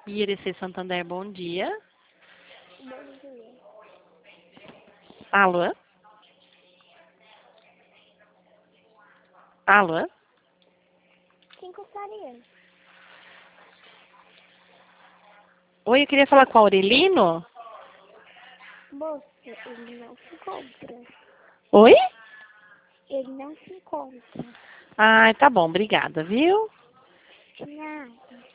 IRC Santander, bom dia. Bom dia. Alô? Alô? Quem gostaria? Oi, eu queria falar com o Aurelino. Moça, ele não se encontra. Oi? Ele não se encontra. Ah, tá bom, obrigada, viu? De nada.